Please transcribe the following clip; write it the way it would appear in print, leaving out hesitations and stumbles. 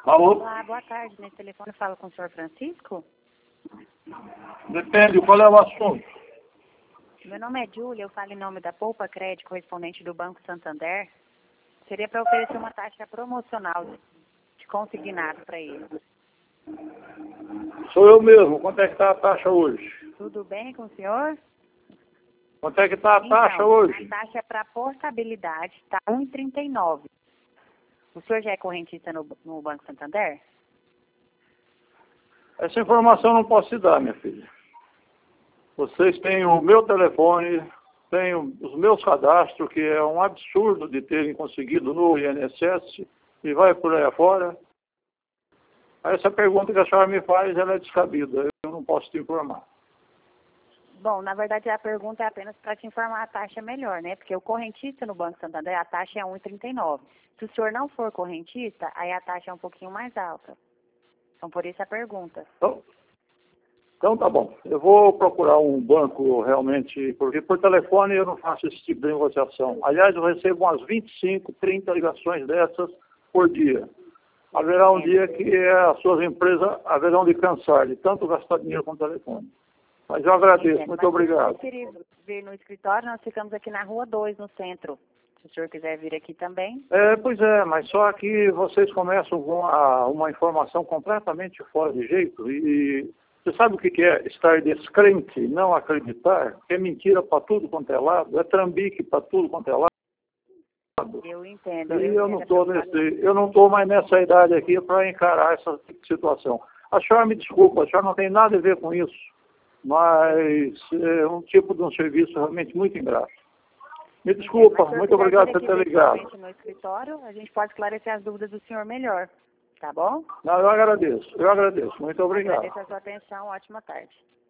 Alô? Olá, boa tarde. Nesse telefone fala com o senhor Francisco. Depende, qual é o assunto? Meu nome é Júlia, eu falo em nome da Poupa Crédito, correspondente do Banco Santander. Seria para oferecer uma taxa promocional de consignado para ele. Sou eu mesmo. Quanto é que está a taxa hoje? Tudo bem com o senhor? Quanto é que está a taxa Então, hoje? a taxa para portabilidade está 1,39. O senhor já é correntista no Banco Santander? Essa informação não posso te dar, minha filha. Vocês têm o meu telefone, têm os meus cadastros, que é um absurdo de terem conseguido no INSS, e vai por aí afora. Essa pergunta que a senhora me faz, ela é descabida. Eu não posso te informar. Bom, na verdade a pergunta é apenas para te informar a taxa melhor, né? Porque o correntista no Banco Santander, a taxa é 1,39. Se o senhor não for correntista, aí a taxa é um pouquinho mais alta. Então, por isso a pergunta. Então tá bom. Eu vou procurar um banco realmente, porque por telefone eu não faço esse tipo de negociação. Aliás, eu recebo umas 25, 30 ligações dessas por dia. Haverá um dia que as suas empresas haverão de cansar de tanto gastar dinheiro com telefone. Mas eu agradeço, muito obrigado. Se o senhor vir no escritório, nós ficamos aqui na Rua 2, no centro. Se o senhor quiser vir aqui também. Pois é, mas só que vocês começam com uma informação completamente fora de jeito. E você sabe o que é estar descrente, não acreditar? É mentira para tudo quanto é lado, é trambique para tudo quanto é lado. Eu entendo. E eu não estou mais nessa idade aqui para encarar essa situação. A senhora me desculpa, a senhora não tem nada a ver com isso, mas é um tipo de um serviço realmente muito ingrato. Me desculpa, muito obrigado por ter ligado. No escritório, a gente pode esclarecer as dúvidas do senhor melhor, tá bom? Não, eu agradeço, muito obrigado. Agradeço a sua atenção, ótima tarde.